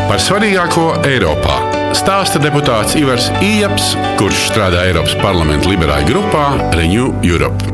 Par svarīgāko Eiropā stāsta deputāts Ivars Ieps, kurš strādā Eiropas parlamenta liberāļu grupā Renew Europe.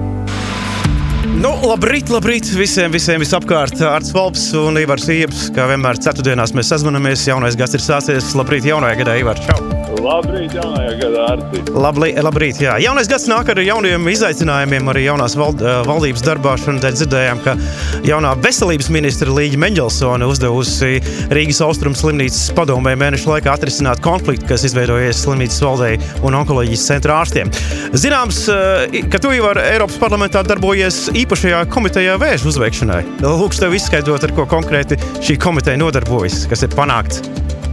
Labrīt visiem visapkārt. Arts Volps un Ivars Ieps, kā vienmēr ceturtdienās mēs sazvanamies. Jaunais gads ir sācies. Labrīt jaunajā gadā, Ivar. Čau! Labrīt jaunajā gadā, Arti. Labrīt, jā. Jaunais gads nāk ar jauniem izaicinājumiem, arī jaunās valdības darbā. Šodien dzirdējām, ka jaunā veselības ministra Līģa Meņģelsone uzdevusi Rīgas Austrumu slimnīcas padomē mēnešu laikā atrisināt konfliktu, kas izveidojies slimnīcas valdei un onkoloģijas centra ārstiem. Zināms, ka tu jau Eiropas parlamentā darbojies īpašajā komitejā vēža uzveikšanai. Lūkšu tev izskaidrot, ar ko konkrēti šī komiteja nodarbojas, kas ir panākts.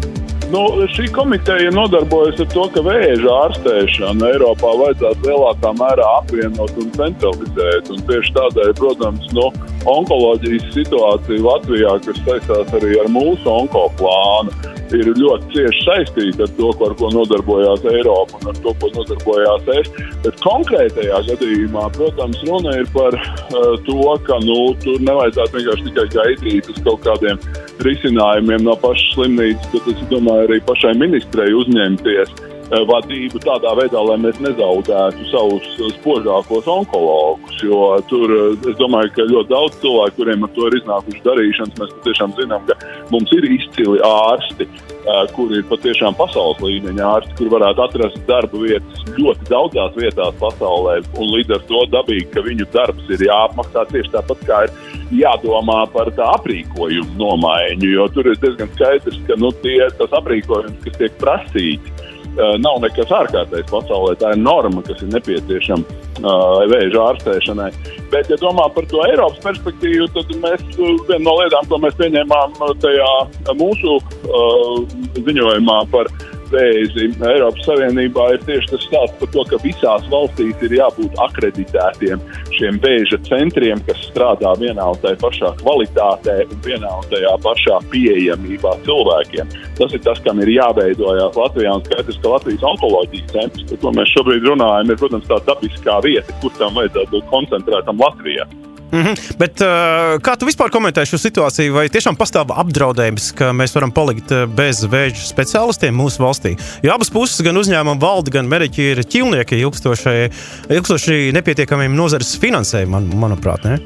Šī komiteja nodarbojas ar to, ka vēža ārstēšanu Eiropā vajadzētu lielākā mērā apvienot un centralizēt. Un tieši tādēļ, protams, onkoloģijas situācija Latvijā, kas saistās arī ar mūsu onkoplānu, ir ļoti cieši saistīta ar to, ar ko nodarbojās Eiropa un ar to, ko nodarbojās es. Bet konkrētajā gadījumā, protams, runa ir par to, ka tur nevajadzētu vienkārši tikai gaidīt uz kaut kādiem risinājumiem no pašas slimnīcas, bet es domāju arī pašai ministrei uzņemties vadību tādā veidā, lai mēs nezaudētu savus spožākos onkologus, jo tur, es domāju, ka ļoti daudz cilvēku, kuriem ar to ir iznākuši darīšanas, mēs patiešām zinām, ka mums ir izcili ārsti, kuri ir patiešām pasaules līmeņa ārsti, kur varētu atrast darba vietas ļoti daudzās vietās pasaulē, un līdz ar to dabīgi, ka viņu darbs ir jāapmaksā tieši tāpat, kā ir jādomā par tā aprīkojumu nomaiņu, jo tur ir diezgan skaidrs, ka tas aprīkojums, kas tiek prasīts, nav nekas ārkārtējs pasaulē. Tā ir norma, kas ir nepieciešama vēža ārstēšanai. Bet, ja domā par to Eiropas perspektīvu, tad viena no lietām, ko mēs pieņēmām tajā mūsu ziņojumā par vēzi Eiropas Savienībā, ir tieši tas stāsts par to, ka visās valstīs ir jābūt akreditētiem šiem vēža centriem, kas strādā vienā un tajā pašā kvalitātē un vienā un tajā pašā pieejamībā cilvēkiem. Tas ir tas, kam ir jāveidojās Latvijā, un skaidrs, ka Latvijas onkoloģijas centrs, par ko mēs šobrīd runājam, ir, protams, tā dabiskā vieta, kur tam vajadzētu būt koncentrētam Latvijā. Bet kā tu vispār komentē šo situāciju, vai tiešām pastāv apdraudējums, ka mēs varam palikt bez vēža speciālistiem mūsu valstī? Jo abas puses, gan uzņēmuma valde, gan mediķi ir ķilnieki ilgstoši nepietiekamiem nozares finansējumam, manuprāt, ne?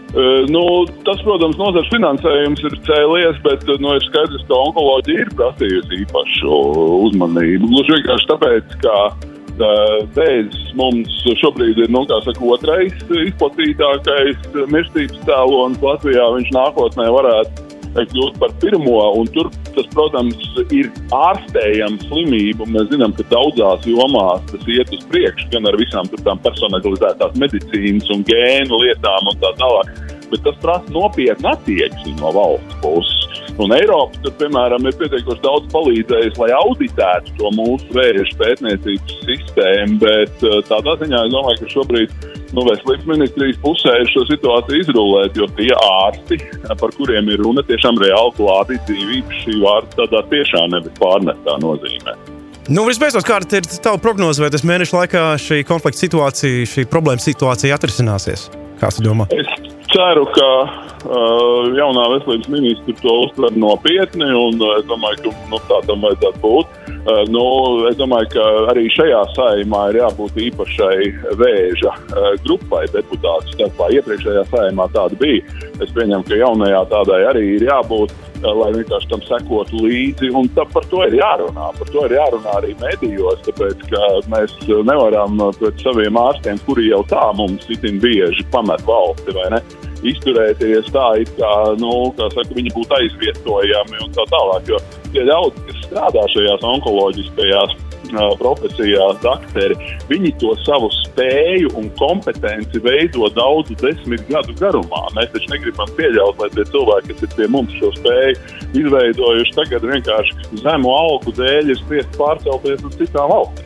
Tas, protams, nozares finansējums ir cēlies, bet ir skaidrs, ka onkoloģija ir prasījusi īpašu uzmanību. Gluži vienkārši tāpēc, ka vēzis mums šobrīd ir, otrais izplatītākais mirstības cēlonis Latvijā. Viņš nākotnē varētu kļūt par pirmo, un tur tas, protams, ir ārstējama slimība. Mēs zinām, ka daudzās jomās tas iet uz priekšu, gan ar visām tām personalizētās medicīnas un gēnu lietām un tā tālāk. Bet tas prasa nopietnu attieksmi no valsts puses. Un Eiropa, tur, piemēram, ir pietiekoši daudz palīdzējusi, lai auditētu to mūsu vēža pētniecības sistēmu, bet tādā ziņā es domāju, ka šobrīd veselības ministrijas pusē ir šo situāciju izrullēt, jo tie ārsti, par kuriem ir runa, tiešām reāli glābi dzīvību šī vārda tādā tiešā nevis pārnestā nozīmē. Visbeidzot, kāda ir tava prognoze, vai tas mēnešu laikā šī konflikta situācija, šī problēma situācija atrisināsies? Kā tu domā? Es ceru, ka jaunā veselības ministra to uztver nopietni, un es domāju, ka tā tam vajadzētu būt. Es domāju, ka arī šajā saeimā ir jābūt īpašai vēža grupai deputātu starpā. Iepriekšējā saeimā tāda bija. Es pieņemu, ka jaunajā tādai arī ir jābūt, lai vienkārši tam sekotu līdzi, un par to ir jārunā. Par to ir jārunā arī medijos, tāpēc, ka mēs nevaram pret saviem ārstiem, kuri jau tā mums itin bieži pamet valsti, vai ne, izturēties tā, it kā, viņi būtu aizvietojami un tā tālāk, jo tie daudz, kas strādā šajās onkoloģiskajās profesijās, dakteri, viņi to savu spēju un kompetenci veido daudzu 10 gadu garumā. Mēs taču negribam pieļaut, lai tie cilvēki, kas ir pie mums šo spēju izveidojuši, tagad vienkārši zemu algu dēļ ir spiest pārcelties uz citām valstīm.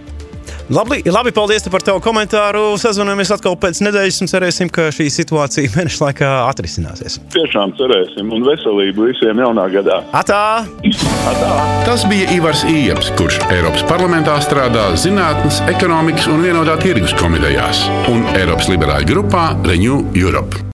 Labi, paldies par tavu komentāru. Sazvanāmies atkal pēc nedēļas un cerēsim, ka šī situācija mēneša laikā atrisināsies. Tiešām cerēsim, un veselību visiem jaunā gadā. Atā! Tas bija Ivars Ieps, kurš Eiropas parlamentā strādā Zinātnes, ekonomikas un vienotā tirgus komitejās un Eiropas liberāļu grupā Renew Europe.